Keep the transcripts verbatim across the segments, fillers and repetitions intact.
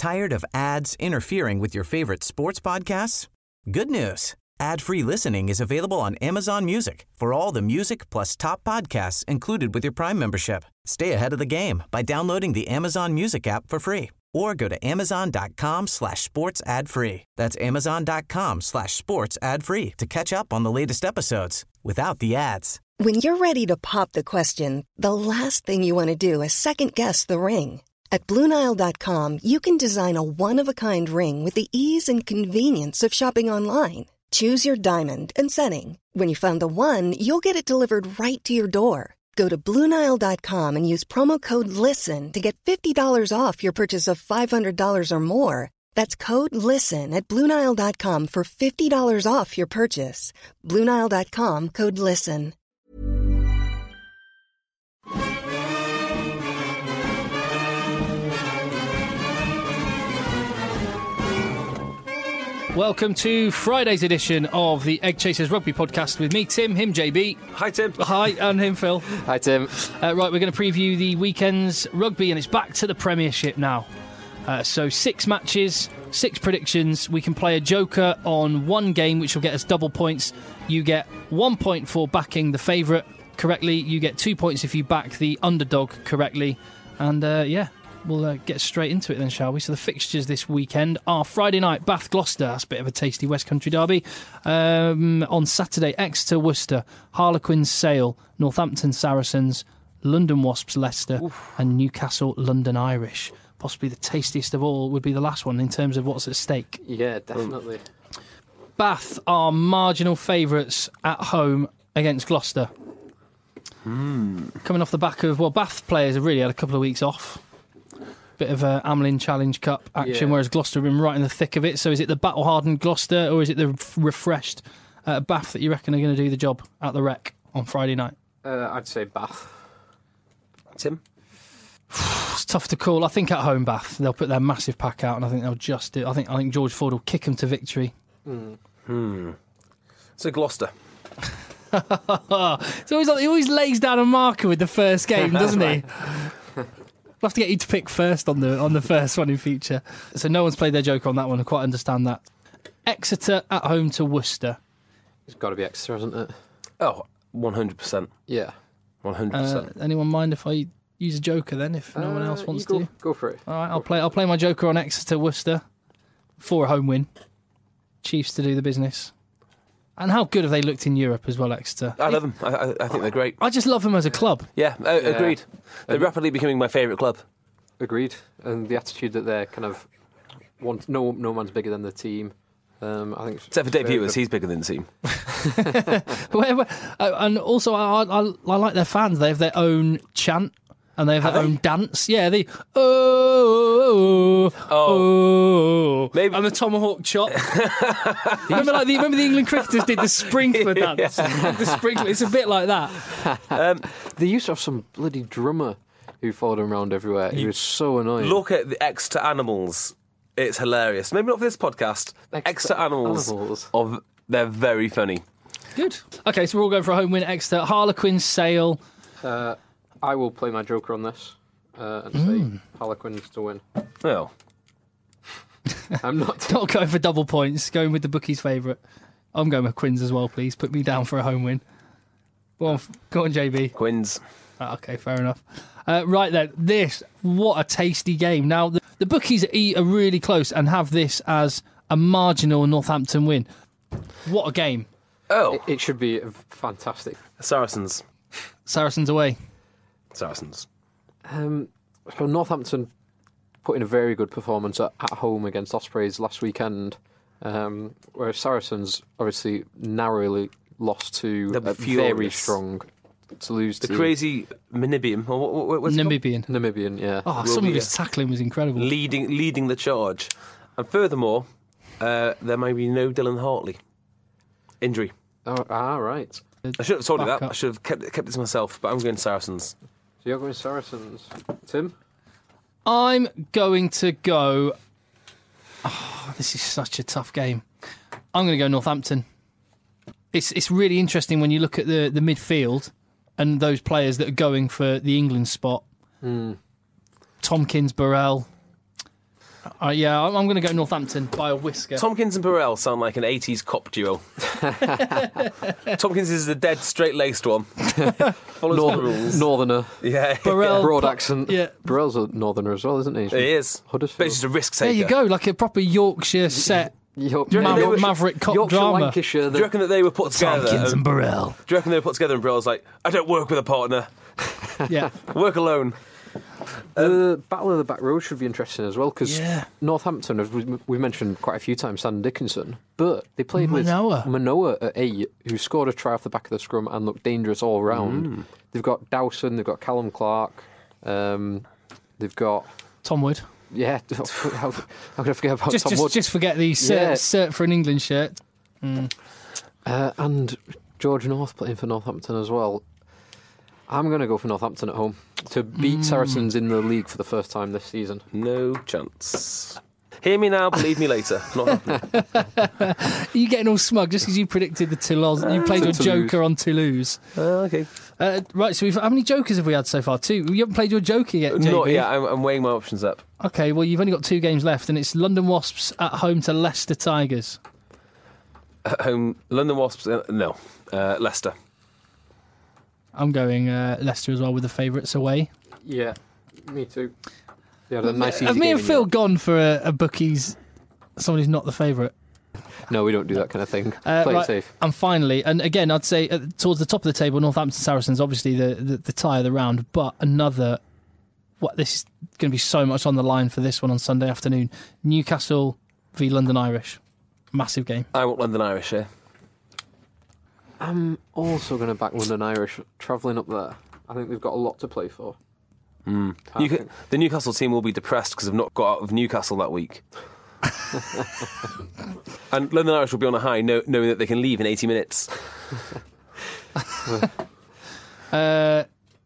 Tired of ads interfering with your favorite sports podcasts? Good news. Ad-free listening is available on Amazon Music for all the music plus top podcasts included with your Prime membership. Stay ahead of the game by downloading the Amazon Music app for free or go to amazon.com slash sports ad free. That's amazon.com slash sports ad free to catch up on the latest episodes without the ads. When you're ready to pop the question, the last thing you want to do is second-guess the ring. At Blue Nile dot com, you can design a one-of-a-kind ring with the ease and convenience of shopping online. Choose your diamond and setting. When you find the one, you'll get it delivered right to your door. Go to Blue Nile dot com and use promo code LISTEN to get fifty dollars off your purchase of five hundred dollars or more. That's code LISTEN at Blue Nile dot com for fifty dollars off your purchase. Blue Nile dot com, code LISTEN. Welcome to Friday's edition of the Egg Chasers Rugby Podcast with me, Tim, him, J B. Hi, Tim. Hi, and him, Phil. Hi, Tim. Uh, right, we're going to preview the weekend's rugby, and it's back to the Premiership now. Uh, so six matches, six predictions. We can play a joker on one game, which will get us double points. You get one point for backing the favourite correctly. You get two points if you back the underdog correctly. And, uh, yeah. We'll uh, get straight into it then, shall we? So the fixtures this weekend are Friday night, Bath Gloucester. That's a bit of a tasty West Country derby. Um, on Saturday, Exeter Worcester, Harlequins Sale, Northampton Saracens, London Wasps Leicester, Oof. and Newcastle London Irish. Possibly the tastiest of all would be the last one in terms of what's at stake. Yeah, definitely. Bath are marginal favourites at home against Gloucester. Mm. Coming off the back of, well, Bath players have really had a couple of weeks off. Bit of a Amlin Challenge Cup action, yeah. Whereas Gloucester have been right in the thick of it. So is it the battle-hardened Gloucester or is it the refreshed uh, Bath that you reckon are going to do the job at the Rec on Friday night? Uh, I'd say Bath. Tim? It's tough to call. I think at home Bath, they'll put their massive pack out and I think they'll just do I think I think George Ford will kick them to victory. Mm. Hmm. So Gloucester. It's always like, he always lays down a marker with the first game, doesn't he? We'll have to get you to pick first on the on the first one in future. So no one's played their joker on that one. I quite understand that. Exeter at home to Worcester. It's got to be Exeter, hasn't it? Oh, one hundred percent. Yeah. one hundred percent. Uh, anyone mind if I use a joker then, if no uh, one else wants go, to? Go for it. All right, I'll play I'll play my joker on Exeter Worcester for a home win. Chiefs to do the business. And how good have they looked in Europe as well, Exeter? I love them. I, I think they're great. I just love them as a club. Yeah, uh, yeah. agreed. They're rapidly becoming my favourite club. Agreed. And the attitude that they're kind of want no no man's bigger than the team. Um, I think except for Dave Ewers, he's bigger than the team. where, where, uh, and also, I, I, I like their fans. They have their own chant. And they have, have their they? own dance. Yeah, they oh, oh, oh. Maybe. And the tomahawk chop. remember, like the, remember the England cricketers did the sprinkler dance? Yeah. The sprinkler. It's a bit like that. Um, they used to have some bloody drummer who followed them around everywhere. He was so annoying. Look at the Exeter Animals. It's hilarious. Maybe not for this podcast. Exeter, Exeter Animals. Animals. Of, they're very funny. Good. Okay, so we're all going for a home win. Exeter. Harlequins Sale. Uh, I will play my joker on this uh, and mm. say Harlequins to win. Oh. I'm not... not going for double points, going with the bookies' favourite. I'm going with Quins as well, please. Put me down for a home win. Go on, go on J B. Quins. Oh, okay, fair enough. Uh, right then, this, what a tasty game. Now, the, the bookies are really close and have this as a marginal Northampton win. What a game. Oh. It, it should be fantastic. Saracens. Saracens away. Saracens. Um, so Northampton put in a very good performance at, at home against Ospreys last weekend, um, whereas Saracens obviously narrowly lost to a very strong Toulouse the team. crazy Namibian. Or what, what, what's Namibian. Namibian, yeah. Oh, some of his tackling was incredible. Leading, leading the charge. And furthermore, uh, there may be no Dylan Hartley. Injury. Oh, ah, right. I should have told you that. Up. I should have kept, kept it to myself, but I'm going Saracens. So you're going Saracens. Tim? I'm going to go... Oh, this is such a tough game. I'm going to go Northampton. It's it's really interesting when you look at the, the midfield and those players that are going for the England spot. Mm. Tompkins, Burrell. Uh, yeah, I'm, I'm going to go Northampton by a whisker. Tompkins and Burrell sound like an eighties cop duo. Tompkins is the dead, straight-laced one. Follows North- the rules. Northerner. Yeah. Burrell, Broad po- accent. Yeah. Burrell's a Northerner as well, isn't he? He is. Huddersfield. But it's just a risk There taker. you go, like a proper Yorkshire set York- you reckon Maver- they were- Maverick cop Yorkshire, drama. Lancashire. Do The, you reckon that they were put together? Tompkins and and- Burrell. Do you reckon they were put together and Burrell's like, I don't work with a partner. Yeah. Work alone. the Battle of the Back Road should be interesting as well because Yeah. Northampton, as we, we mentioned quite a few times, Sam Dickinson, but they played Manoa. with Manoa at eight, who scored a try off the back of the scrum and looked dangerous all round. Mm. They've got Dowson, they've got Callum Clark, um, they've got Tom Wood. yeah. How, how could I forget about Just, Tom just, Wood? just forget the cert, Yeah. cert for an England shirt. Uh, and George North playing for Northampton as well. I'm going to go for Northampton at home to beat Saracens in the league for the first time this season. No chance. Hear me now, believe me later. Not happening. Are you getting all smug just because you predicted the Toulouse? You played your Toulouse. Joker on Toulouse. Oh, okay. Uh, right, so we've, how many Jokers have we had so far? Two. You haven't played your Joker yet, J B? Not yet. I'm, I'm weighing my options up. Okay, well, you've only got two games left, and it's London Wasps at home to Leicester Tigers. At home, London Wasps. Uh, no, uh, Leicester. I'm going uh, Leicester as well with the favourites away. Yeah, me too. They had a nice easy Have me game and in Phil Europe. gone for a, a bookies, someone who's not the favourite? No, we don't do that kind of thing. Uh, Play right, it safe. And finally, and again, I'd say uh, towards the top of the table, Northampton Saracens, obviously the, the, the tie of the round, but another, what this is going to be so much on the line for this one on Sunday afternoon. Newcastle v London Irish. Massive game. I want London Irish here. I'm also going to back London Irish travelling up there. I think they've got a lot to play for. Mm. I You think- can, the Newcastle team will be depressed because they've not got out of Newcastle that week. And London Irish will be on a high, know, knowing that they can leave in eighty minutes. Uh,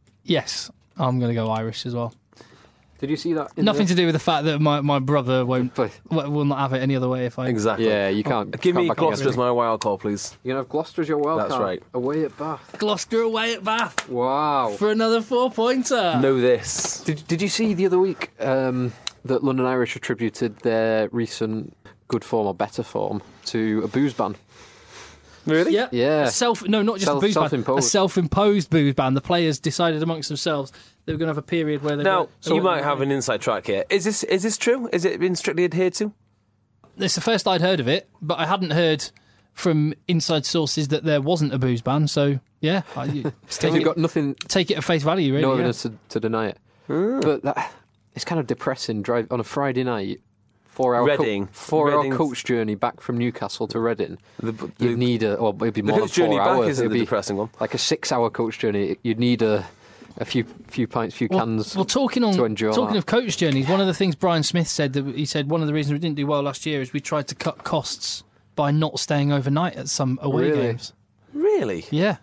yes, I'm going to go Irish as well. Did you see that? in Nothing the- to do with the fact that my, my brother won't Play. w- will not have it any other way if I... Exactly. Yeah, you can't. Give can't me back Gloucester against as my wild call, please. You can have Gloucester as your wild That's card. right. Away at Bath. Gloucester away at Bath Wow. for another four-pointer. Know this. Did, did you see the other week um, that London Irish attributed their recent good form or better form to a booze ban? Really? Yeah. Yeah. A self, no, not just Self- a booze ban. A self-imposed. self-imposed booze ban. The players decided amongst themselves they were going to have a period where they Now, were... So you might have an inside track here. Is this is this true? Is it been strictly adhered to? It's the first I'd heard of it, but I hadn't heard from inside sources that there wasn't a booze ban. So, yeah, I, you, take, You've it, got nothing, take it at face value, really. no yeah. evidence to, to deny it. But that, it's kind of depressing. Drive on a Friday night, four hour Reading. co- four hour Reading's- coach journey back from Newcastle to Reading. The, You'd the, need a, or maybe the more than coach journey four back hours. isn't It'd the be depressing one. like a six hour coach journey. You'd need a, a few few pints, few Well, cans. well, talking on to endure talking that. of coach journeys, one of the things Brian Smith said that he said one of the reasons we didn't do well last year is we tried to cut costs by not staying overnight at some away Really? games. really? Yeah.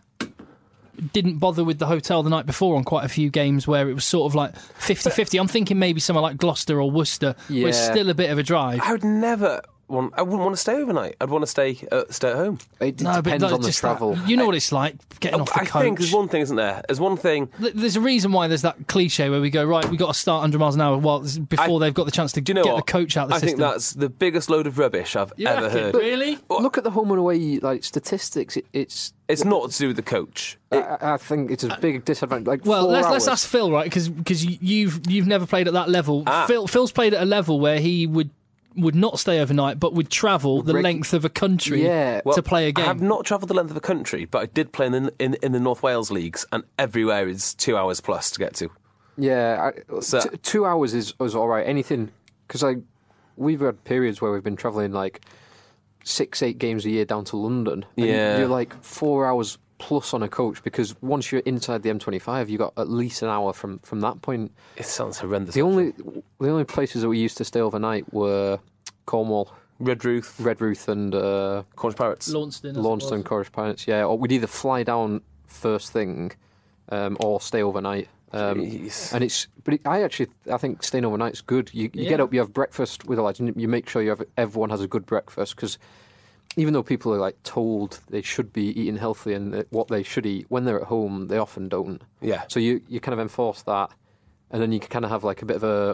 Didn't bother with the hotel the night before on quite a few games where it was sort of like fifty-fifty. I'm thinking maybe somewhere like Gloucester or Worcester, where it's Yeah. still a bit of a drive. I would never want. I wouldn't want to stay overnight. I'd want to stay uh, stay at home. It No, but depends like, on the just that- travel. you know what it's like getting off the I coach. think there's one thing, isn't there? There's one thing. Th- There's a reason why there's that cliche where we go, right, we've got to start one hundred miles an hour well, this is before I- they've got the chance to Do you know get what? the coach out of the I system. think that's the biggest load of rubbish I've You ever reckon? heard. Really? Look at the home and away like statistics. It, it's It's not to do with the coach. I, I think it's a big disadvantage. Like Well, four let's, hours. let's ask Phil, right? Because you've you've never played at that level. Ah. Phil Phil's played at a level where he would would not stay overnight, but would travel the Reg- length of a country Yeah. to play a game. I have not travelled the length of the country, but I did play in the, in, in the North Wales leagues, and everywhere is two hours plus to get to. Yeah, I, So- t- two hours is, is all right. Anything because like we've had periods where we've been travelling like six, eight games a year down to London. And Yeah. you're like four hours plus on a coach because once you're inside the M twenty-five, you got at least an hour from, from that point. It sounds horrendous. The only the only places that we used to stay overnight were Cornwall, Redruth, Redruth, and uh, Cornish Pirates. Launceston, as it Launceston, was. Cornish Pirates. Yeah, or we'd either fly down first thing um, or stay overnight. Um, Jeez. and it's, but it, I actually, I think staying overnight is good. You, you get Yeah. up, you have breakfast with the lads, and you make sure you have everyone has a good breakfast because even though people are like told they should be eating healthy and that what they should eat, when they're at home, they often don't. Yeah. So you, you kind of enforce that, and then you can kind of have like a bit of a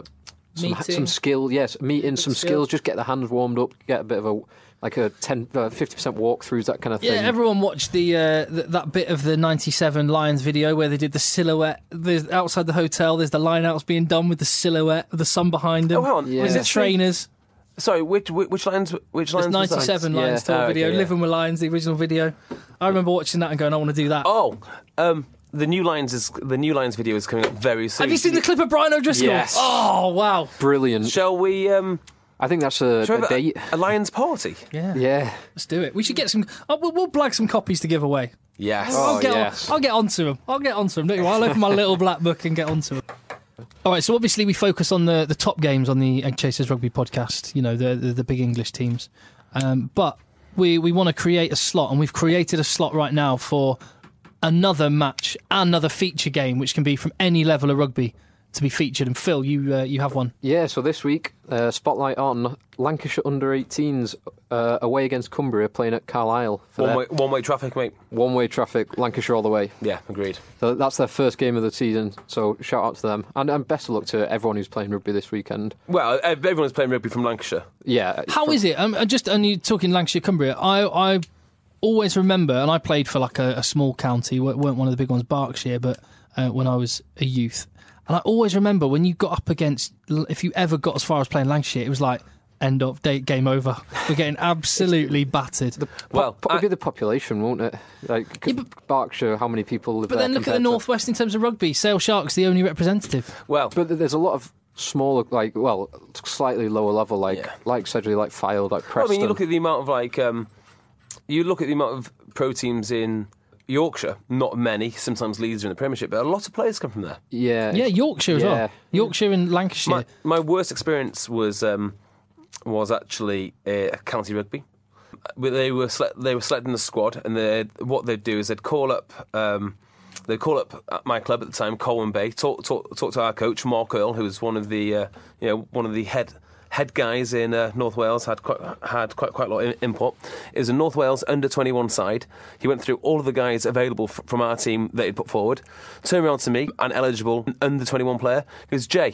some, Meeting. some skill, yes, meeting, some skill. skills, just get the hands warmed up, get a bit of a, like a ten, uh, fifty percent walkthroughs, that kind of thing. Yeah, everyone watched the, uh, th- that bit of the ninety-seven Lions video where they did the silhouette. There's outside the hotel, there's the line-outs being done with the silhouette, with the sun behind them. Oh, hang on. Yeah. Was it trainers? Sorry, which which, which lines? Which lines? There's was that? ninety-seven Yeah. Lions tour Oh, okay, video, yeah. Living with Lions, the original video. I remember watching that and going, I want to do that. Oh, um, the new lines is the new lines video is coming up very soon. Have you seen the clip of Brian O'Driscoll? Yes. Oh, wow. Brilliant. Shall we? Um, I think that's a, shall we a have a, date. a Lions party? Yeah. Yeah. Let's do it. We should get some. Oh, we'll, we'll blag some copies to give away. Yes. Oh, I'll get yes. on, I'll get onto them. I'll get onto them. Don't you? I'll open my little black book and get onto them. All right. So obviously we focus on the, the top games on the Egg Chasers Rugby podcast. You know, the the, the big English teams. Um, but we we want to create a slot, and we've created a slot right now for another match, another feature game, which can be from any level of rugby to be featured. And Phil, you uh, you have one. Yeah, so this week, uh, spotlight on Lancashire under eighteens uh, away against Cumbria, playing at Carlisle. For One their way, one way traffic, mate. one-way traffic, Lancashire all the way. Yeah, agreed. So that's their first game of the season, so shout out to them. And, and best of luck to everyone who's playing rugby this weekend. Well, everyone's playing rugby from Lancashire. Yeah. How is it? I'm just only talking Lancashire, Cumbria. I I always remember, and I played for like a, a small county, weren't one of the big ones, Berkshire, but uh, when I was a youth. And I always remember when you got up against, if you ever got as far as playing Lancashire, it was like, end of day, game over. We're getting absolutely battered. The, Well, probably I- the population, won't it? Like Yeah, but- Berkshire, how many people live But there? then look at the compared to- Northwest in terms of rugby. Sale Sharks, the only representative. Well, But there's a lot of smaller, like, well, slightly lower level, like, Yeah. like Sedgley, like Fylde, like well, I Preston. mean, you look at the amount of like, um, you look at the amount of pro teams in Yorkshire. Not many. Sometimes Leeds are in the Premiership, but a lot of players come from there. yeah, Yeah, Yorkshire as Yeah. well. Yorkshire and Lancashire. My, my worst experience was um, was actually uh, county rugby. They were sele- they were selecting the squad, and they what they'd do is they'd call up um, they'd call up at my club at the time, Colwyn Bay, talk talk, talk to our coach Mark Earl, who was one of the uh, you know one of the head head guys in uh, North Wales, had quite had quite quite a lot of import. It was a North Wales under twenty-one side. He went through all of the guys available f- from our team that he'd put forward. Turned around to me, an eligible under twenty-one player. He goes, Jay,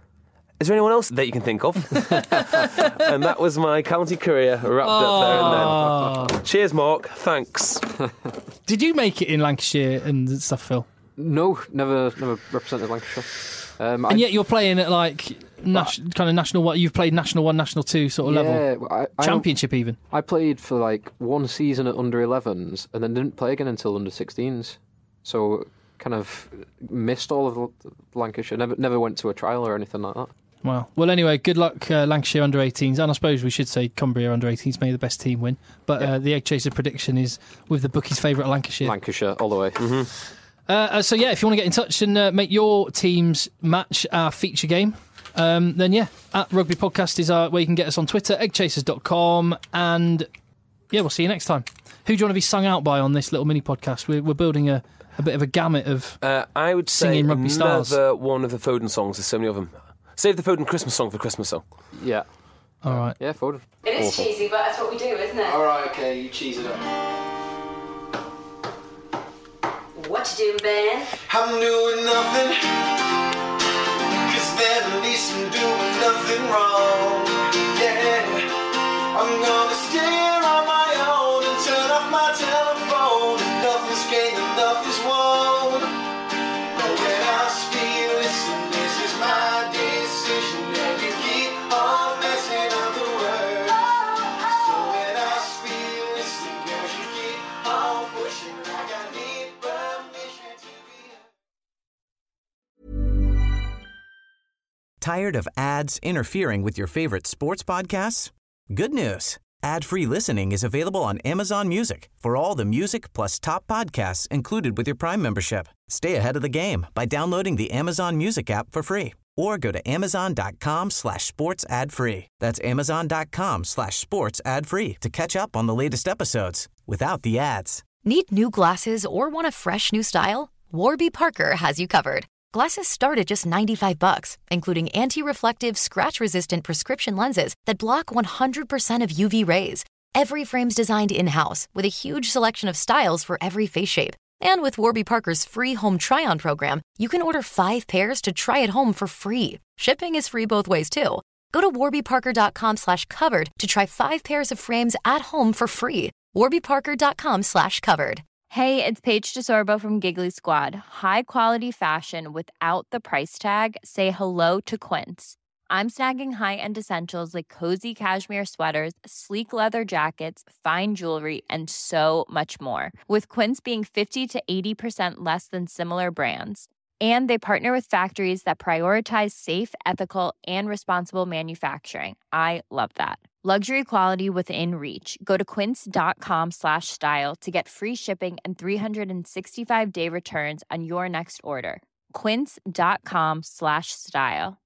is there anyone else that you can think of? And that was my county career wrapped up there and then. Cheers, Mark. Thanks. Did you make it in Lancashire and stuff, Phil? No, never, never represented Lancashire. Um, And I, yet you're playing at like nas- kind of national one. You've played national one, national two sort of level, yeah, I, I, championship even. I played for like one season at under elevens, and then didn't play again until under sixteens. So kind of missed all of the Lancashire. Never, never went to a trial or anything like that. Wow. Well, anyway, good luck, uh, Lancashire under eighteens, and I suppose we should say Cumbria under eighteens. May the best team win. But uh, the Egg Chaser prediction is with the bookies' favourite Lancashire. Lancashire all the way. Uh, uh, so yeah, if you want to get in touch and uh, make your teams match our feature game, um, then yeah, at Rugby Podcast is our, where you can get us on Twitter, egg chasers dot com, and yeah, we'll see you next time. Who do you want to be sung out by on this little mini podcast? We're, we're building a, a bit of a gamut of. Uh, I would say Singing rugby another stars. one of the Foden songs. There's so many of them. Save the Foden Christmas song for Christmas song. Yeah, All right. yeah, Foden. It is Awful. cheesy, but that's what we do, isn't it? Alright, okay, you cheese it up. What you doing, Ben? I'm doing nothing, cause then at least I'm doing nothing wrong. Yeah, I'm gonna stare on my own and turn off my telephone. Nothing's gained and nothing's won. But when I feel listen, this is my decision, and you keep on messing up the words. So when I feel listen, girl, you keep on pushing like I need permission to be. Tired of ads interfering with your favorite sports podcasts? Good news. Ad-free listening is available on Amazon Music for all the music plus top podcasts included with your Prime membership. Stay ahead of the game by downloading the Amazon Music app for free or go to amazon.com slash sports ad free. That's amazon.com slash sports ad free to catch up on the latest episodes without the ads. Need new glasses or want a fresh new style? Warby Parker has you covered. Glasses start at just ninety-five bucks, including anti-reflective, scratch-resistant prescription lenses that block one hundred percent of U V rays. Every frame's designed in-house with a huge selection of styles for every face shape. And with Warby Parker's free home try-on program, you can order five pairs to try at home for free. Shipping is free both ways, too. Go to warbyparker.com slash covered to try five pairs of frames at home for free. warbyparker.com slash covered. Hey, it's Paige DeSorbo from Giggly Squad. High quality fashion without the price tag. Say hello to Quince. I'm snagging high-end essentials like cozy cashmere sweaters, sleek leather jackets, fine jewelry, and so much more. With Quince being fifty to eighty percent less than similar brands. And they partner with factories that prioritize safe, ethical, and responsible manufacturing. I love that. Luxury quality within reach. Go to quince.com slash style to get free shipping and three sixty-five day returns on your next order. Quince.com slash style.